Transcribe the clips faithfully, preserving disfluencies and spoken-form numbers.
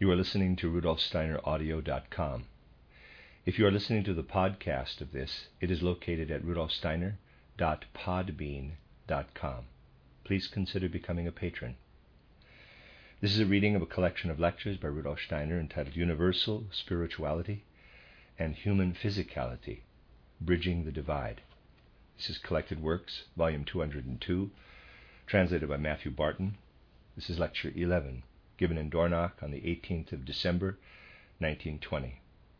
You are listening to Rudolf Steiner Audio dot com. If you are listening to the podcast of this, it is located at Rudolf Steiner dot podbean dot com. Please consider becoming a patron. This is a reading of a collection of lectures by Rudolf Steiner entitled Universal Spirituality and Human Physicality, Bridging the Divide. This is Collected Works, Volume two hundred two, translated by Matthew Barton. This is Lecture eleven, given in Dornach on the eighteenth of December, nineteen twenty.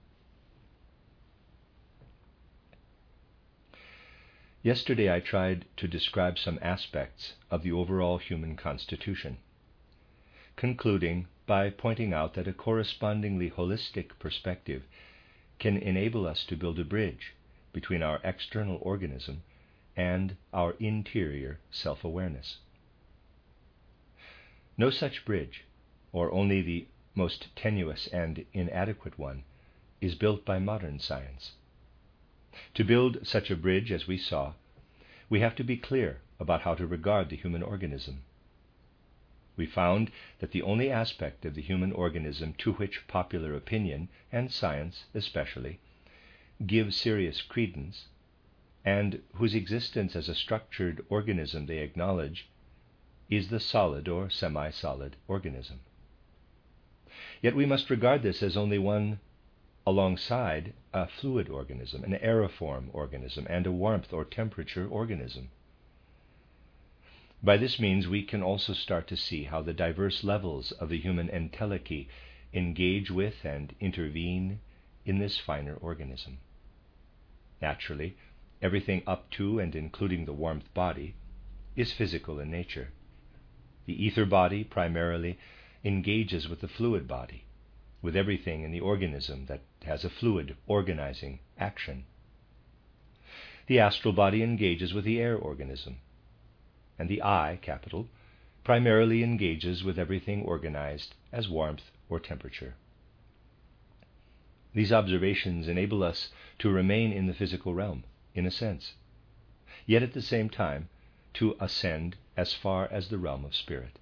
Yesterday I tried to describe some aspects of the overall human constitution, concluding by pointing out that a correspondingly holistic perspective can enable us to build a bridge between our external organism and our interior self-awareness. No such bridge, or only the most tenuous and inadequate one, is built by modern science. To build such a bridge as we saw, we have to be clear about how to regard the human organism. We found that the only aspect of the human organism to which popular opinion, and science especially, give serious credence, and whose existence as a structured organism they acknowledge, is the solid or semi-solid organism. Yet we must regard this as only one alongside a fluid organism, an aeriform organism, and a warmth or temperature organism. By this means we can also start to see how the diverse levels of the human entelechy engage with and intervene in this finer organism. Naturally, everything up to and including the warmth body is physical in nature. The ether body primarily engages with the fluid body, with everything in the organism that has a fluid organizing action. The astral body engages with the air organism, and the I, capital, primarily engages with everything organized as warmth or temperature. These observations enable us to remain in the physical realm, in a sense, yet at the same time to ascend as far as the realm of spirit.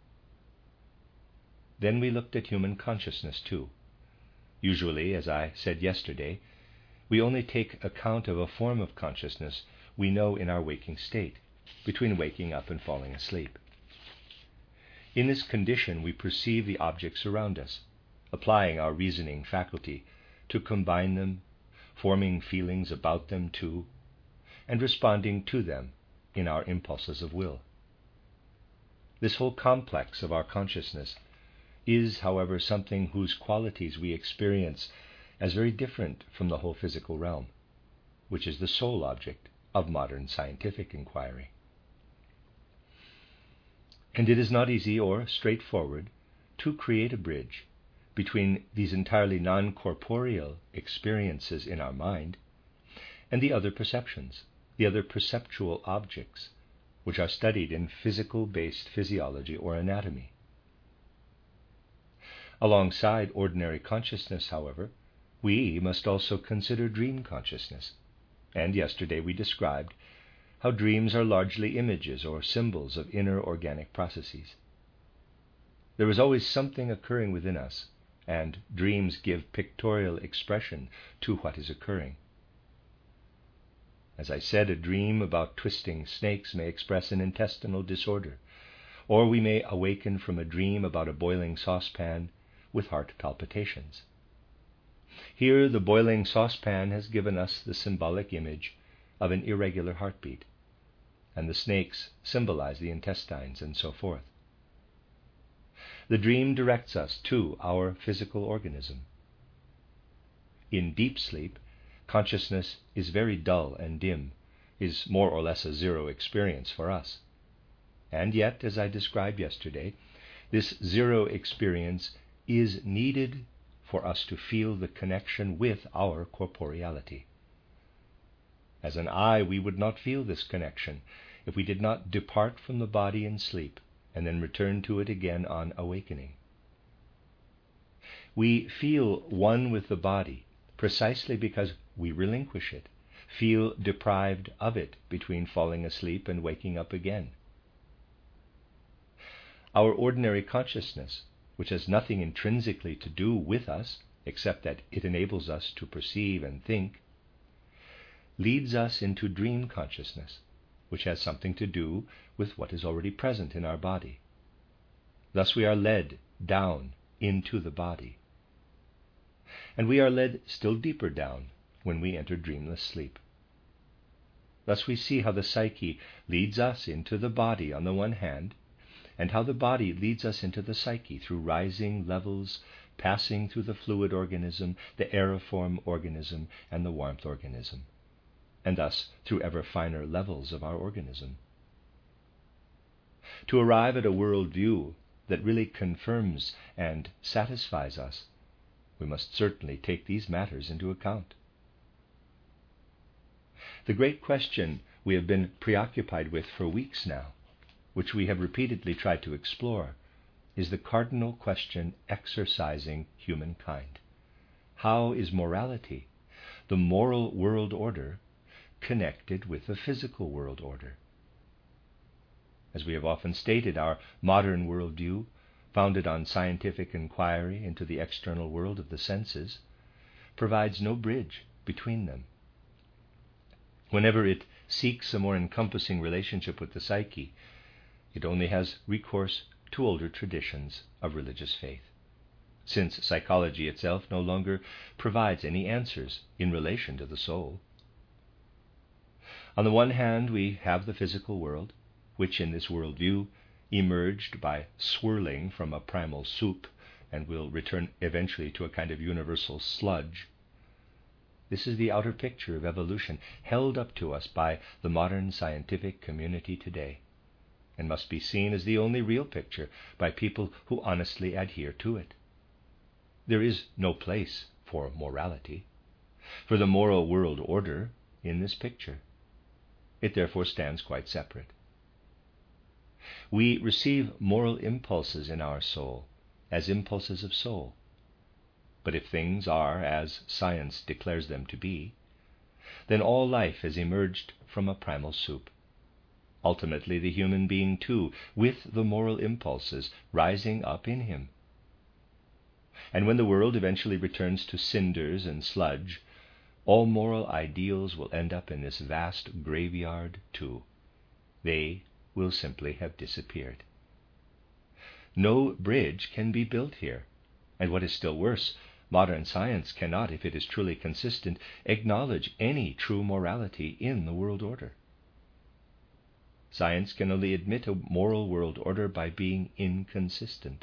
Then we looked at human consciousness too. Usually, as I said yesterday, we only take account of a form of consciousness we know in our waking state, between waking up and falling asleep. In this condition we perceive the objects around us, applying our reasoning faculty to combine them, forming feelings about them too, and responding to them in our impulses of will. This whole complex of our consciousness is, however, something whose qualities we experience as very different from the whole physical realm, which is the sole object of modern scientific inquiry. And it is not easy or straightforward to create a bridge between these entirely non-corporeal experiences in our mind and the other perceptions, the other perceptual objects, which are studied in physical-based physiology or anatomy. Alongside ordinary consciousness, however, we must also consider dream consciousness, and yesterday we described how dreams are largely images or symbols of inner organic processes. There is always something occurring within us, and dreams give pictorial expression to what is occurring. As I said, a dream about twisting snakes may express an intestinal disorder, or we may awaken from a dream about a boiling saucepan with heart palpitations. Here the boiling saucepan has given us the symbolic image of an irregular heartbeat, and the snakes symbolize the intestines and so forth. The dream directs us to our physical organism. In deep sleep, consciousness is very dull and dim, is more or less a zero experience for us. And yet, as I described yesterday, this zero experience is needed for us to feel the connection with our corporeality. As an I, we would not feel this connection if we did not depart from the body in sleep and then return to it again on awakening. We feel one with the body precisely because we relinquish it, feel deprived of it between falling asleep and waking up again. Our ordinary consciousness which has nothing intrinsically to do with us, except that it enables us to perceive and think, leads us into dream consciousness, which has something to do with what is already present in our body. Thus we are led down into the body. And we are led still deeper down when we enter dreamless sleep. Thus we see how the psyche leads us into the body on the one hand, and how the body leads us into the psyche through rising levels, passing through the fluid organism, the aeriform organism, and the warmth organism, and thus through ever finer levels of our organism. To arrive at a world view that really confirms and satisfies us, we must certainly take these matters into account. The great question we have been preoccupied with for weeks now, which we have repeatedly tried to explore, is the cardinal question exercising humankind. How is morality, the moral world order, connected with the physical world order? As we have often stated, our modern worldview, founded on scientific inquiry into the external world of the senses, provides no bridge between them. Whenever it seeks a more encompassing relationship with the psyche, it only has recourse to older traditions of religious faith, since psychology itself no longer provides any answers in relation to the soul. On the one hand, we have the physical world, which in this worldview emerged by swirling from a primal soup and will return eventually to a kind of universal sludge. This is the outer picture of evolution held up to us by the modern scientific community today, and must be seen as the only real picture by people who honestly adhere to it. There is no place for morality, for the moral world order in this picture. It therefore stands quite separate. We receive moral impulses in our soul as impulses of soul. But if things are as science declares them to be, then all life has emerged from a primal soup. Ultimately, the human being too, with the moral impulses rising up in him. And when the world eventually returns to cinders and sludge, all moral ideals will end up in this vast graveyard too. They will simply have disappeared. No bridge can be built here, and what is still worse, modern science cannot, if it is truly consistent, acknowledge any true morality in the world order. Science can only admit a moral world order by being inconsistent.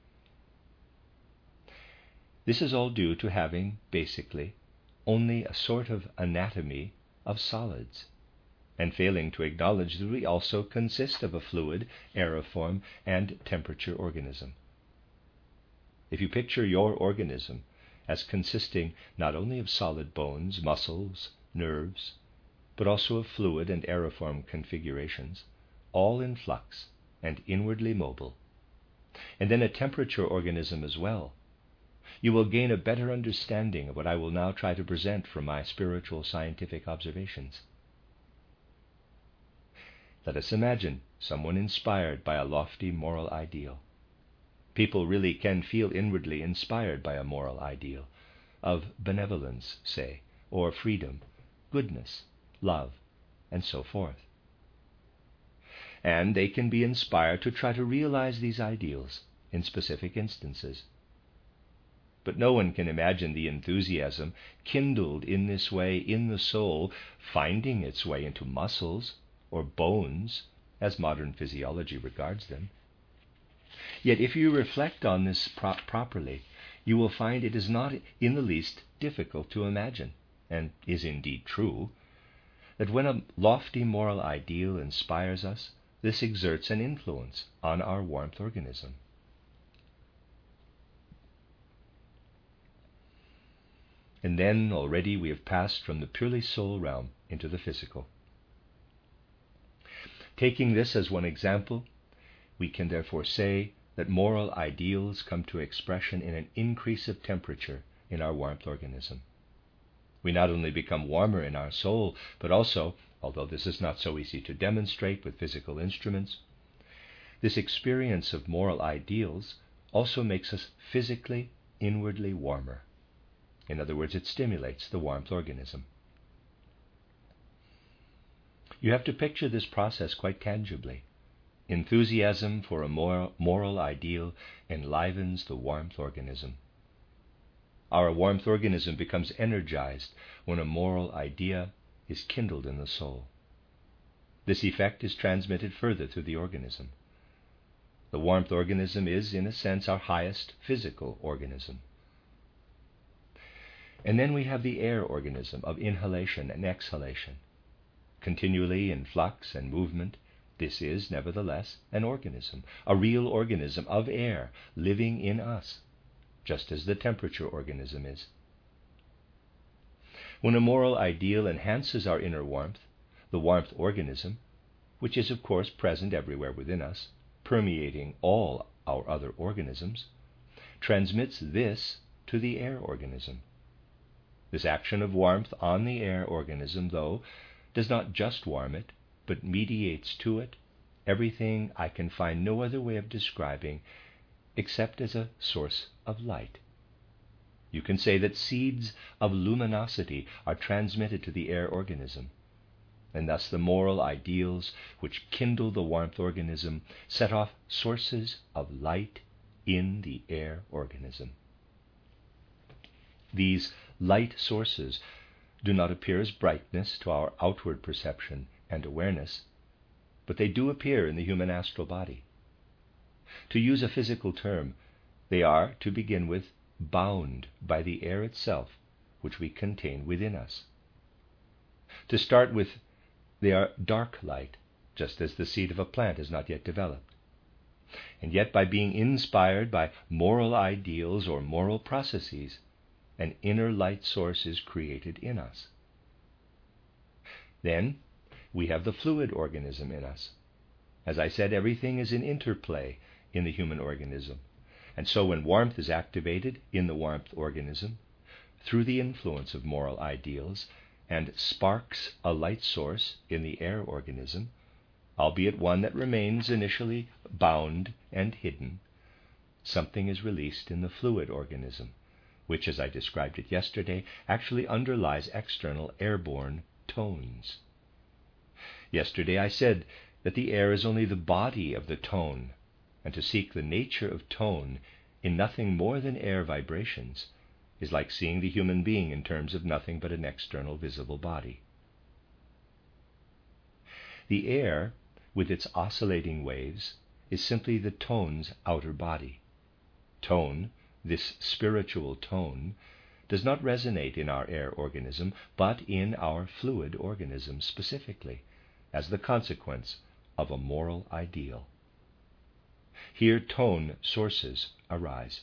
This is all due to having, basically, only a sort of anatomy of solids, and failing to acknowledge that we also consist of a fluid, aeriform, and temperature organism. If you picture your organism as consisting not only of solid bones, muscles, nerves, but also of fluid and aeriform configurations, all in flux and inwardly mobile, and then a temperature organism as well, you will gain a better understanding of what I will now try to present from my spiritual scientific observations. Let us imagine someone inspired by a lofty moral ideal. People really can feel inwardly inspired by a moral ideal, of benevolence, say, or freedom, goodness, love, and so forth. And they can be inspired to try to realize these ideals in specific instances. But no one can imagine the enthusiasm kindled in this way in the soul finding its way into muscles or bones, as modern physiology regards them. Yet if you reflect on this pro- properly, you will find it is not in the least difficult to imagine, and is indeed true, that when a lofty moral ideal inspires us, this exerts an influence on our warmth organism. And then already we have passed from the purely soul realm into the physical. Taking this as one example, we can therefore say that moral ideals come to expression in an increase of temperature in our warmth organism. We not only become warmer in our soul, but also, although this is not so easy to demonstrate with physical instruments, this experience of moral ideals also makes us physically, inwardly warmer. In other words, it stimulates the warmth organism. You have to picture this process quite tangibly. Enthusiasm for a moral, moral ideal enlivens the warmth organism. Our warmth organism becomes energized when a moral idea is kindled in the soul. This effect is transmitted further through the organism. The warmth organism is, in a sense, our highest physical organism. And then we have the air organism of inhalation and exhalation. Continually in flux and movement, this is, nevertheless, an organism, a real organism of air living in us, just as the temperature organism is. When a moral ideal enhances our inner warmth, the warmth organism, which is of course present everywhere within us, permeating all our other organisms, transmits this to the air organism. This action of warmth on the air organism, though, does not just warm it, but mediates to it everything I can find no other way of describing except as a source of light. You can say that seeds of luminosity are transmitted to the air organism, and thus the moral ideals which kindle the warmth organism set off sources of light in the air organism. These light sources do not appear as brightness to our outward perception and awareness, but they do appear in the human astral body. To use a physical term, they are, to begin with, bound by the air itself, which we contain within us. To start with, they are dark light, just as the seed of a plant is not yet developed. And yet, by being inspired by moral ideals or moral processes, an inner light source is created in us. Then we have the fluid organism in us. As I said, everything is in interplay in the human organism. And so when warmth is activated in the warmth organism, through the influence of moral ideals, and sparks a light source in the air organism, albeit one that remains initially bound and hidden, something is released in the fluid organism, which, as I described it yesterday, actually underlies external airborne tones. Yesterday I said that the air is only the body of the tone, and to seek the nature of tone in nothing more than air vibrations is like seeing the human being in terms of nothing but an external visible body. The air, with its oscillating waves, is simply the tone's outer body. Tone, this spiritual tone, does not resonate in our air organism, but in our fluid organism specifically, as the consequence of a moral ideal. Here tone sources arise.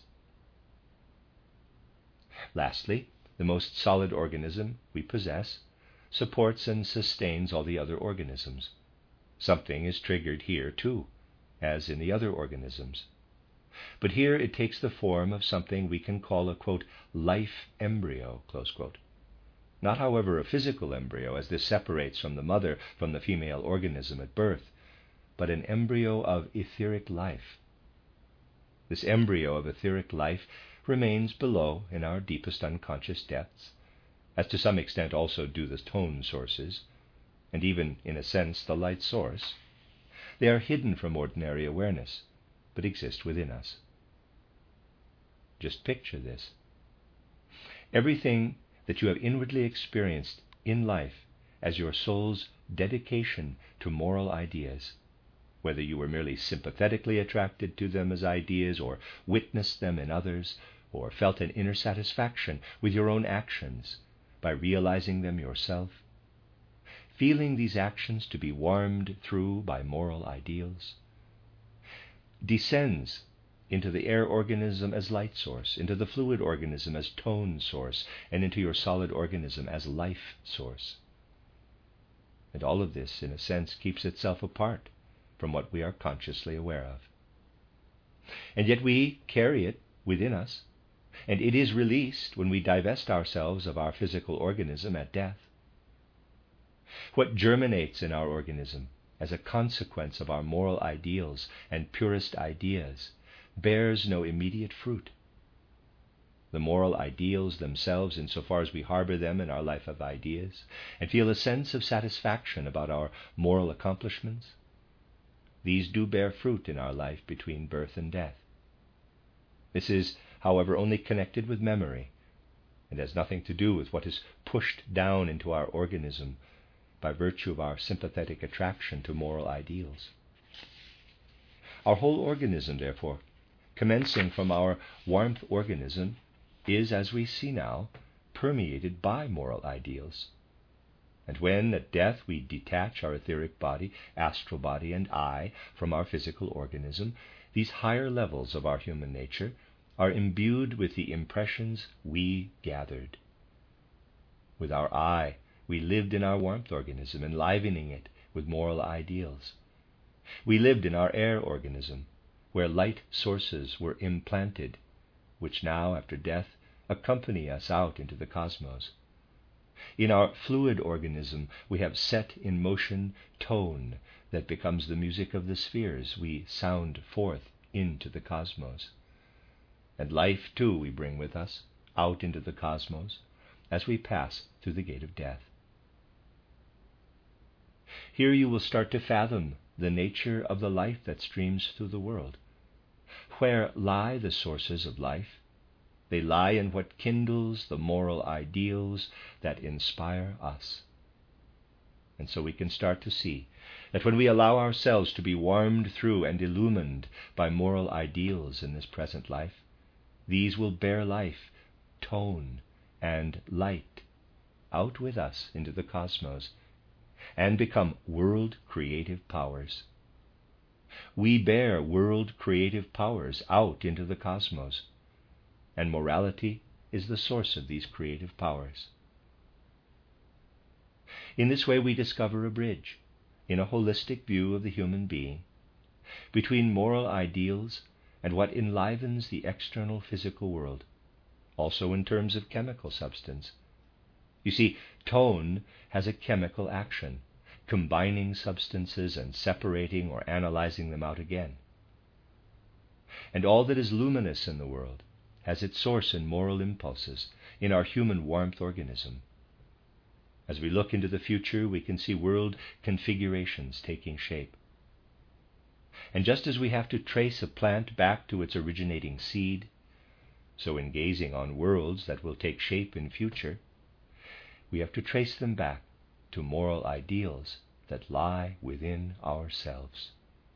Lastly, the most solid organism we possess supports and sustains all the other organisms. Something is triggered here too, as in the other organisms. But here it takes the form of something we can call a, quote, life embryo, close quote. Not, however, a physical embryo, as this separates from the mother from the female organism at birth, but an embryo of etheric life. This embryo of etheric life remains below in our deepest unconscious depths, as to some extent also do the tone sources, and even, in a sense, the light source. They are hidden from ordinary awareness, but exist within us. Just picture this. Everything that you have inwardly experienced in life as your soul's dedication to moral ideas, whether you were merely sympathetically attracted to them as ideas, or witnessed them in others, or felt an inner satisfaction with your own actions by realizing them yourself, feeling these actions to be warmed through by moral ideals, descends into the air organism as light source, into the fluid organism as tone source, and into your solid organism as life source. And all of this, in a sense, keeps itself apart from what we are consciously aware of. And yet we carry it within us, and it is released when we divest ourselves of our physical organism at death. What germinates in our organism as a consequence of our moral ideals and purest ideas bears no immediate fruit. The moral ideals themselves, insofar as we harbor them in our life of ideas and feel a sense of satisfaction about our moral accomplishments, these do bear fruit in our life between birth and death. This is, however, only connected with memory and has nothing to do with what is pushed down into our organism by virtue of our sympathetic attraction to moral ideals. Our whole organism, therefore, commencing from our warmth organism, is, as we see now, permeated by moral ideals. And when at death we detach our etheric body, astral body, and I from our physical organism, these higher levels of our human nature are imbued with the impressions we gathered. With our I, we lived in our warmth organism, enlivening it with moral ideals. We lived in our air organism, where light sources were implanted, which now, after death, accompany us out into the cosmos. In our fluid organism, we have set in motion tone that becomes the music of the spheres we sound forth into the cosmos. And life, too, we bring with us out into the cosmos as we pass through the gate of death. Here you will start to fathom the nature of the life that streams through the world. Where lie the sources of life? They lie in what kindles the moral ideals that inspire us. And so we can start to see that when we allow ourselves to be warmed through and illumined by moral ideals in this present life, these will bear life, tone, and light out with us into the cosmos and become world creative powers. We bear world creative powers out into the cosmos, and morality is the source of these creative powers. In this way we discover a bridge, in a holistic view of the human being, between moral ideals and what enlivens the external physical world, also in terms of chemical substance. You see, tone has a chemical action, combining substances and separating or analyzing them out again. And all that is luminous in the world has its source in moral impulses, in our human warmth organism. As we look into the future, we can see world configurations taking shape. And just as we have to trace a plant back to its originating seed, so in gazing on worlds that will take shape in future, we have to trace them back to moral ideals that lie within ourselves.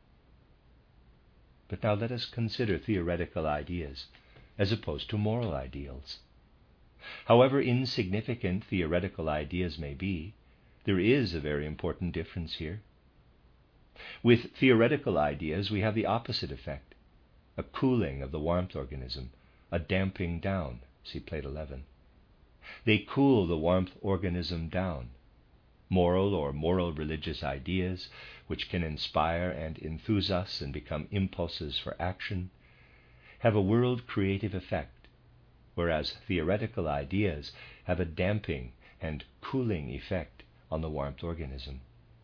But now let us consider theoretical ideas as opposed to moral ideals. However insignificant theoretical ideas may be, there is a very important difference here. With theoretical ideas, we have the opposite effect, a cooling of the warmth organism, a damping down. See plate eleven. They cool the warmth organism down. Moral or moral religious ideas, which can inspire and enthuse us and become impulses for action, have a world creative effect, whereas theoretical ideas have a damping and cooling effect on the warmth organism.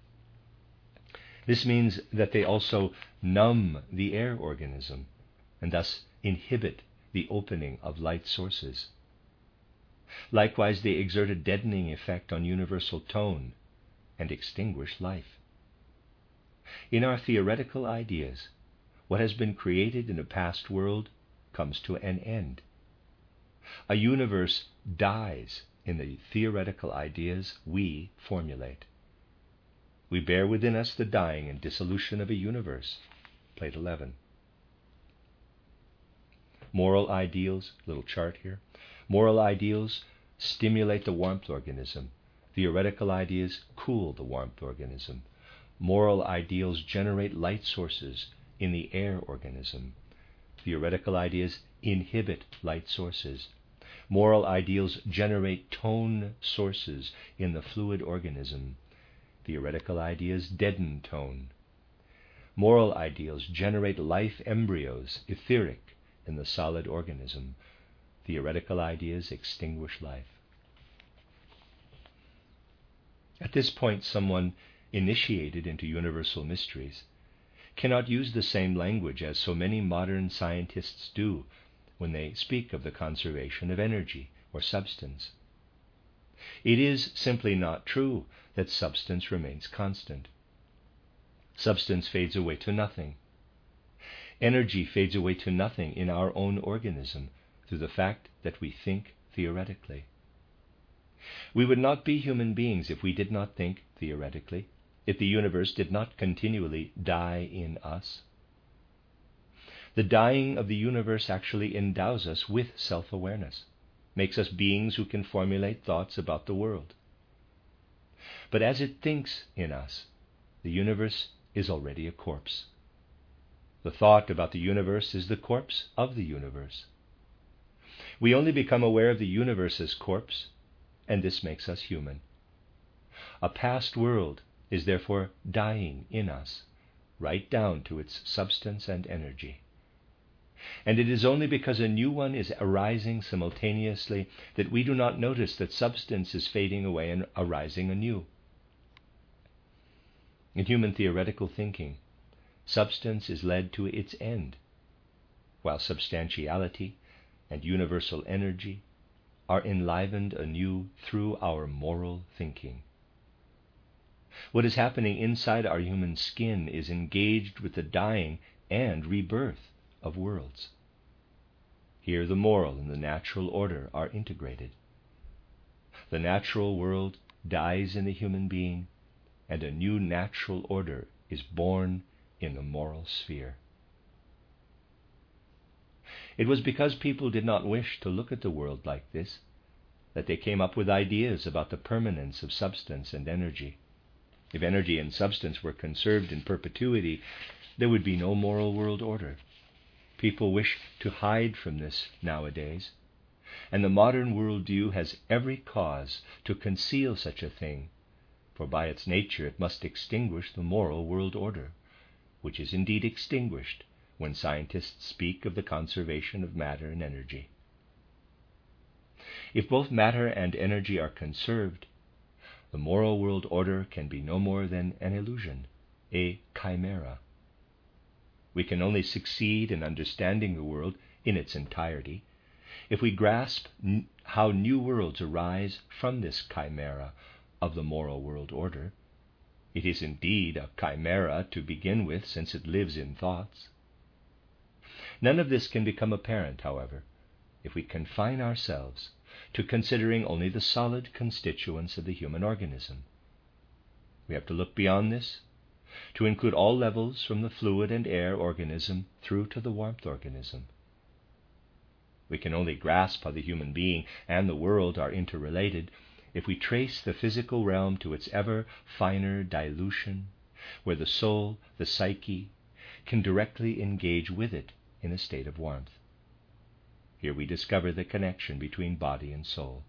This means that they also numb the air organism and thus inhibit the opening of light sources. Likewise, they exert a deadening effect on universal tone and extinguish life. In our theoretical ideas, what has been created in a past world comes to an end. A universe dies in the theoretical ideas we formulate. We bear within us the dying and dissolution of a universe. Plate eleven. Moral ideals, little chart here. Moral ideals stimulate the warmth organism. Theoretical ideas cool the warmth organism. Moral ideals generate light sources in the air organism. Theoretical ideas inhibit light sources. Moral ideals generate tone sources in the fluid organism. Theoretical ideas deaden tone. Moral ideals generate life embryos, etheric, in the solid organism. Theoretical ideas extinguish life. At this point, someone initiated into universal mysteries cannot use the same language as so many modern scientists do when they speak of the conservation of energy or substance. It is simply not true that substance remains constant. Substance fades away to nothing. Energy fades away to nothing in our own organism through the fact that we think theoretically. We would not be human beings if we did not think theoretically, if the universe did not continually die in us. The dying of the universe actually endows us with self-awareness, makes us beings who can formulate thoughts about the world. But as it thinks in us, the universe is already a corpse. The thought about the universe is the corpse of the universe. We only become aware of the universe as corpse, and this makes us human. A past world is therefore dying in us, right down to its substance and energy. And it is only because a new one is arising simultaneously that we do not notice that substance is fading away and arising anew. In human theoretical thinking, substance is led to its end, while substantiality and universal energy are enlivened anew through our moral thinking. What is happening inside our human skin is engaged with the dying and rebirth of worlds. Here the moral and the natural order are integrated. The natural world dies in the human being, and a new natural order is born in the moral sphere. It was because people did not wish to look at the world like this that they came up with ideas about the permanence of substance and energy. If energy and substance were conserved in perpetuity, there would be no moral world order. People wish to hide from this nowadays, and the modern worldview has every cause to conceal such a thing, for by its nature it must extinguish the moral world order, which is indeed extinguished when scientists speak of the conservation of matter and energy. If both matter and energy are conserved, the moral world order can be no more than an illusion, a chimera. We can only succeed in understanding the world in its entirety if we grasp n- how new worlds arise from this chimera of the moral world order. It is indeed a chimera to begin with, since it lives in thoughts. None of this can become apparent, however, if we confine ourselves to considering only the solid constituents of the human organism. We have to look beyond this, to include all levels from the fluid and air organism through to the warmth organism. We can only grasp how the human being and the world are interrelated if we trace the physical realm to its ever finer dilution, where the soul, the psyche, can directly engage with it in a state of warmth. Here we discover the connection between body and soul.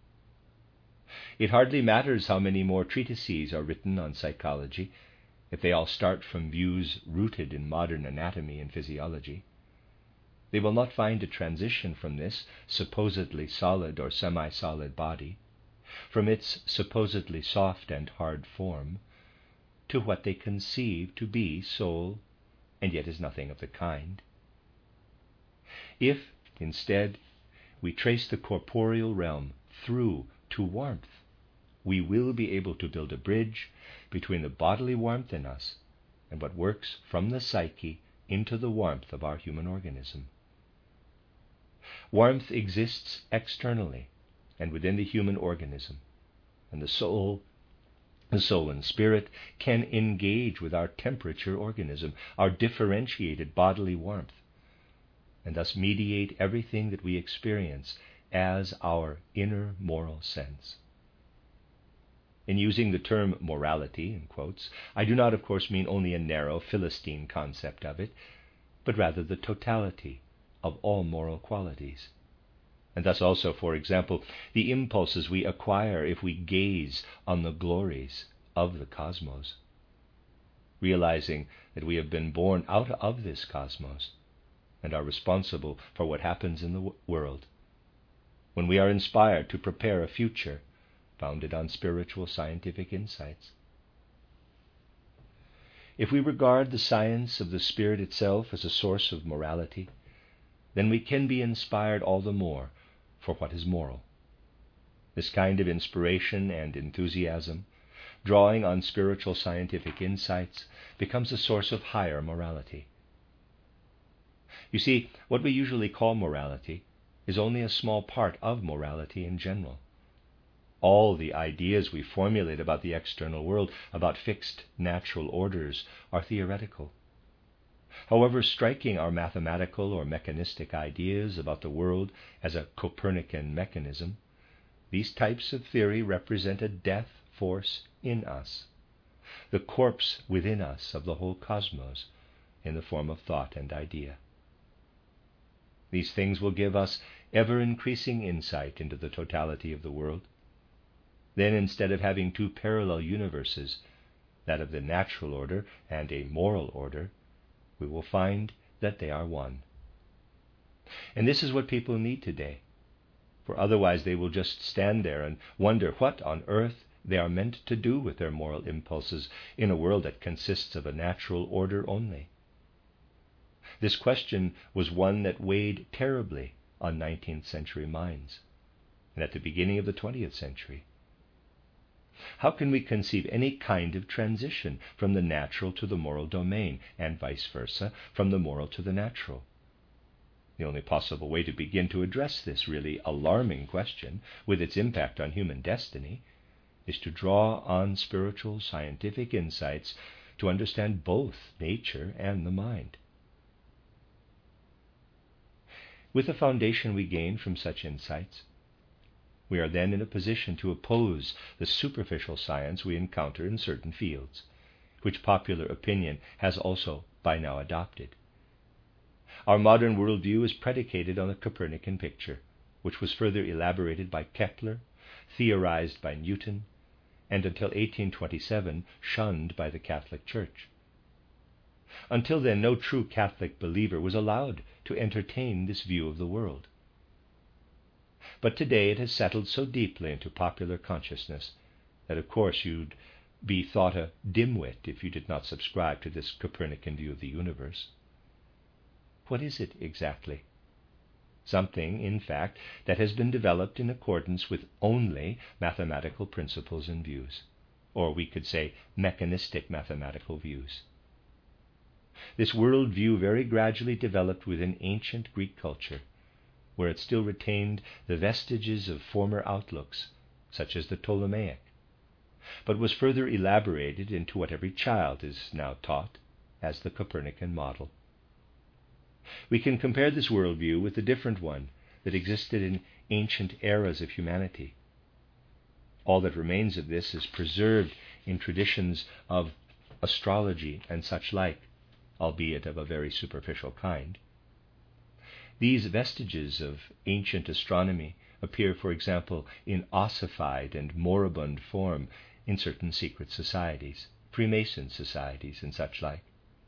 It hardly matters how many more treatises are written on psychology, if they all start from views rooted in modern anatomy and physiology. They will not find a transition from this supposedly solid or semi-solid body, from its supposedly soft and hard form, to what they conceive to be soul, and yet is nothing of the kind. If, instead, we trace the corporeal realm through to warmth, we will be able to build a bridge between the bodily warmth in us and what works from the psyche into the warmth of our human organism. Warmth exists externally and within the human organism, and the soul, the soul and spirit can engage with our temperature organism, our differentiated bodily warmth, and thus mediate everything that we experience as our inner moral sense. In using the term morality, in quotes, I do not, of course, mean only a narrow Philistine concept of it, but rather the totality of all moral qualities. And thus also, for example, the impulses we acquire if we gaze on the glories of the cosmos, realizing that we have been born out of this cosmos and are responsible for what happens in the w- world. When we are inspired to prepare a future founded on spiritual scientific insights. If we regard the science of the spirit itself as a source of morality, then we can be inspired all the more for what is moral. This kind of inspiration and enthusiasm, drawing on spiritual scientific insights, becomes a source of higher morality. You see, what we usually call morality is only a small part of morality in general. All the ideas we formulate about the external world, about fixed natural orders, are theoretical. However striking our mathematical or mechanistic ideas about the world as a Copernican mechanism, these types of theory represent a death force in us, the corpse within us of the whole cosmos in the form of thought and idea. These things will give us ever-increasing insight into the totality of the world. Then, instead of having two parallel universes, that of the natural order and a moral order, we will find that they are one. And this is what people need today, for otherwise they will just stand there and wonder what on earth they are meant to do with their moral impulses in a world that consists of a natural order only. This question was one that weighed terribly on nineteenth century minds, and at the beginning of the twentieth century. How can we conceive any kind of transition from the natural to the moral domain, and vice versa, from the moral to the natural? The only possible way to begin to address this really alarming question, with its impact on human destiny, is to draw on spiritual scientific insights to understand both nature and the mind. With the foundation we gain from such insights, we are then in a position to oppose the superficial science we encounter in certain fields, which popular opinion has also by now adopted. Our modern worldview is predicated on the Copernican picture, which was further elaborated by Kepler, theorized by Newton, and until eighteen twenty-seven shunned by the Catholic Church. Until then, no true Catholic believer was allowed to entertain this view of the world. But today it has settled so deeply into popular consciousness that of course you'd be thought a dimwit if you did not subscribe to this Copernican view of the universe. What is it exactly? Something, in fact, that has been developed in accordance with only mathematical principles and views, or we could say mechanistic mathematical views. This worldview very gradually developed within ancient Greek culture, where it still retained the vestiges of former outlooks, such as the Ptolemaic, but was further elaborated into what every child is now taught as the Copernican model. We can compare this worldview with a different one that existed in ancient eras of humanity. All that remains of this is preserved in traditions of astrology and such like, albeit of a very superficial kind. These vestiges of ancient astronomy appear, for example, in ossified and moribund form in certain secret societies, Freemason societies and such like.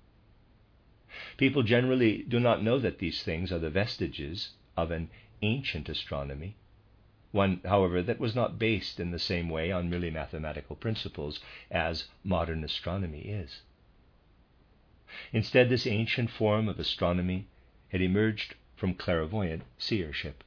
People generally do not know that these things are the vestiges of an ancient astronomy, one, however, that was not based in the same way on merely mathematical principles as modern astronomy is. Instead, this ancient form of astronomy had emerged from clairvoyant seership.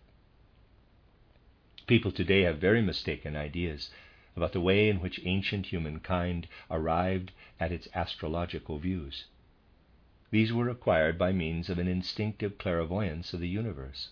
People today have very mistaken ideas about the way in which ancient humankind arrived at its astrological views. These were acquired by means of an instinctive clairvoyance of the universe.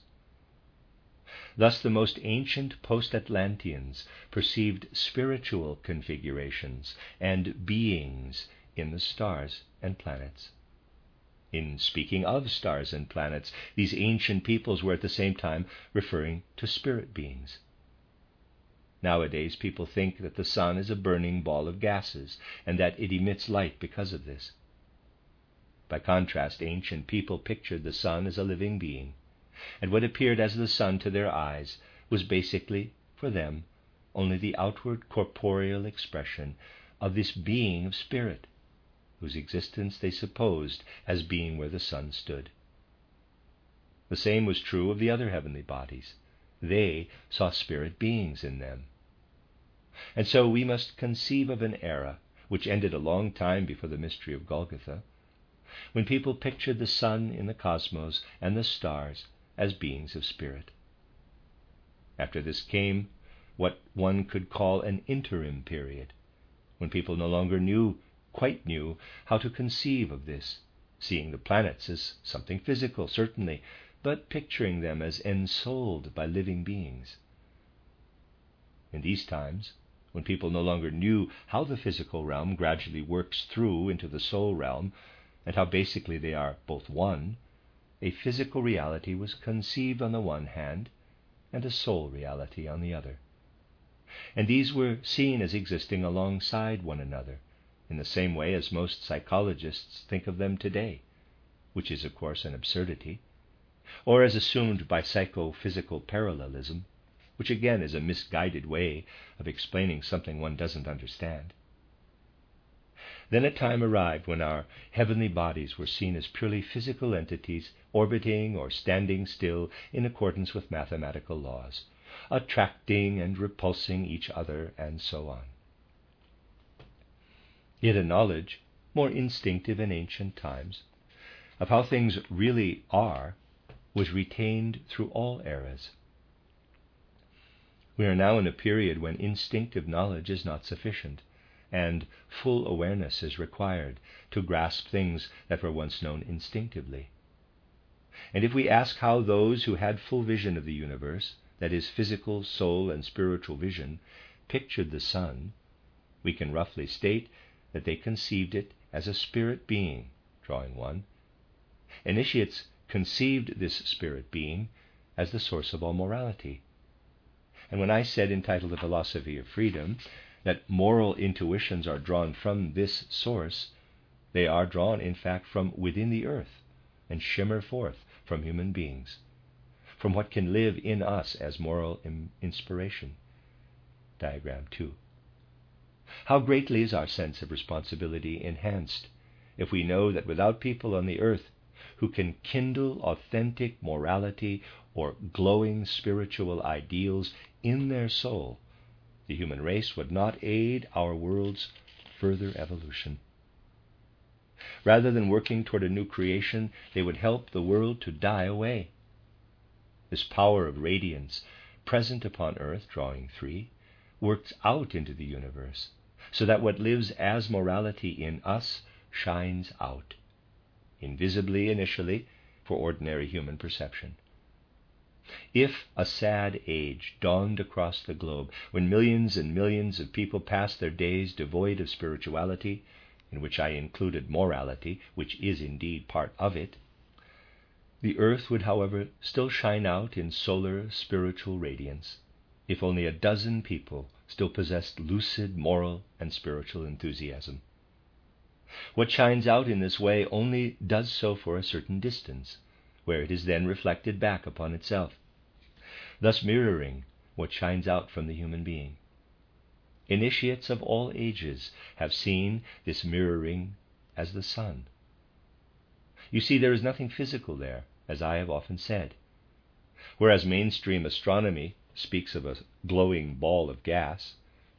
Thus the most ancient post-Atlanteans perceived spiritual configurations and beings in the stars and planets. In speaking of stars and planets, these ancient peoples were at the same time referring to spirit beings. Nowadays, people think that the sun is a burning ball of gases and that it emits light because of this. By contrast, ancient people pictured the sun as a living being, and what appeared as the sun to their eyes was basically, for them, only the outward corporeal expression of this being of spirit, whose existence they supposed as being where the sun stood. The same was true of the other heavenly bodies. They saw spirit beings in them. And so we must conceive of an era which ended a long time before the mystery of Golgotha, when people pictured the sun in the cosmos and the stars as beings of spirit. After this came what one could call an interim period, when people no longer knew, quite knew, how to conceive of this, seeing the planets as something physical, certainly, but picturing them as ensouled by living beings. In these times, when people no longer knew how the physical realm gradually works through into the soul realm, and how basically they are both one, a physical reality was conceived on the one hand, and a soul reality on the other. And these were seen as existing alongside one another, in the same way as most psychologists think of them today, which is, of course, an absurdity, or as assumed by psychophysical parallelism, which again is a misguided way of explaining something one doesn't understand. Then a time arrived when our heavenly bodies were seen as purely physical entities orbiting or standing still in accordance with mathematical laws, attracting and repulsing each other, and so on. Yet a knowledge, more instinctive in ancient times, of how things really are was retained through all eras. We are now in a period when instinctive knowledge is not sufficient, and full awareness is required to grasp things that were once known instinctively. And if we ask how those who had full vision of the universe, that is, physical, soul, and spiritual vision, pictured the sun, we can roughly state that they conceived it as a spirit being, drawing one. Initiates conceived this spirit being as the source of all morality. And when I said, entitled The Philosophy of Freedom, that moral intuitions are drawn from this source, they are drawn, in fact, from within the earth and shimmer forth from human beings, from what can live in us as moral im- inspiration. Diagram two. How greatly is our sense of responsibility enhanced if we know that without people on the earth who can kindle authentic morality or glowing spiritual ideals in their soul, the human race would not aid our world's further evolution. Rather than working toward a new creation, they would help the world to die away. This power of radiance present upon earth, drawing three, works out into the universe, so that what lives as morality in us shines out, invisibly initially for ordinary human perception. If a sad age dawned across the globe, when millions and millions of people passed their days devoid of spirituality, in which I included morality, which is indeed part of it, the earth would, however, still shine out in solar spiritual radiance, if only a dozen people still possessed lucid moral and spiritual enthusiasm. What shines out in this way only does so for a certain distance, where it is then reflected back upon itself, thus mirroring what shines out from the human being. Initiates of all ages have seen this mirroring as the sun. You see, there is nothing physical there, as I have often said. Whereas mainstream astronomy speaks of a glowing ball of gas,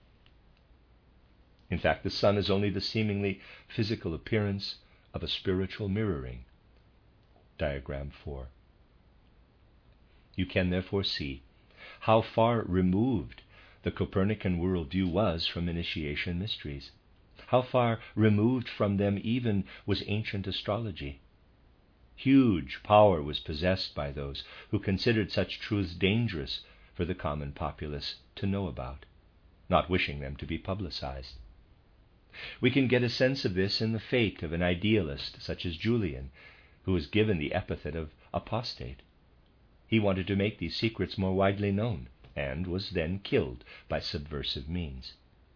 in fact, the sun is only the seemingly physical appearance of a spiritual mirroring. Diagram four. You can therefore see how far removed the Copernican worldview was from initiation mysteries, how far removed from them even was ancient astrology. Huge power was possessed by those who considered such truths dangerous for the common populace to know about, not wishing them to be publicized. We can get a sense of this in the fate of an idealist such as Julian, who was given the epithet of apostate. He wanted to make these secrets more widely known, and was then killed by subversive means.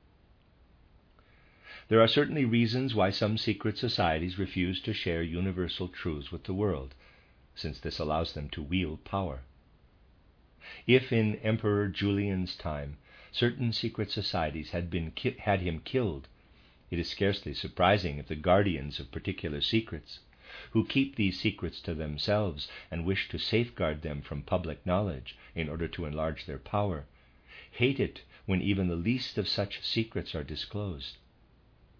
There are certainly reasons why some secret societies refuse to share universal truths with the world, since this allows them to wield power. If in Emperor Julian's time certain secret societies had been ki- had him killed, it is scarcely surprising if the guardians of particular secrets, who keep these secrets to themselves and wish to safeguard them from public knowledge in order to enlarge their power, hate it when even the least of such secrets are disclosed.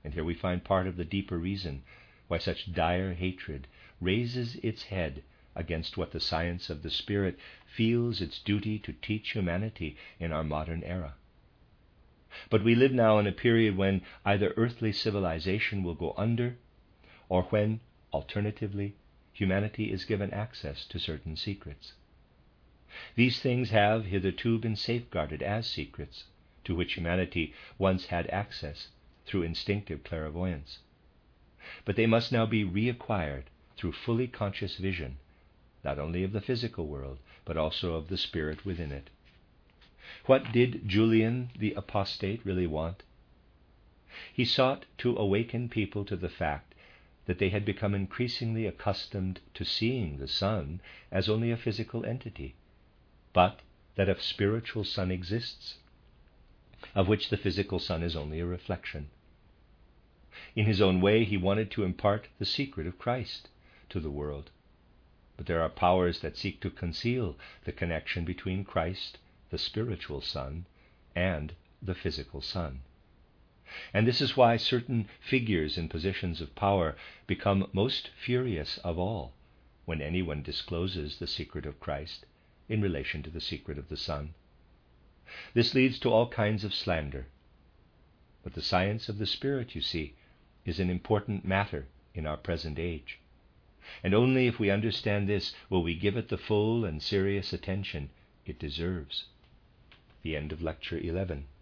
And here we find part of the deeper reason why such dire hatred raises its head against what the science of the Spirit feels its duty to teach humanity in our modern era. But we live now in a period when either earthly civilization will go under, or when, alternatively, humanity is given access to certain secrets. These things have hitherto been safeguarded as secrets, to which humanity once had access through instinctive clairvoyance. But they must now be reacquired through fully conscious vision, not only of the physical world, but also of the spirit within it. What did Julian the Apostate really want? He sought to awaken people to the fact that they had become increasingly accustomed to seeing the sun as only a physical entity, but that a spiritual sun exists, of which the physical sun is only a reflection. In his own way, he wanted to impart the secret of Christ to the world. But there are powers that seek to conceal the connection between Christ, the spiritual sun, and the physical sun. And this is why certain figures in positions of power become most furious of all when anyone discloses the secret of Christ in relation to the secret of the sun. This leads to all kinds of slander. But the science of the Spirit, you see, is an important matter in our present age. And only if we understand this will we give it the full and serious attention it deserves. The end of Lecture eleven.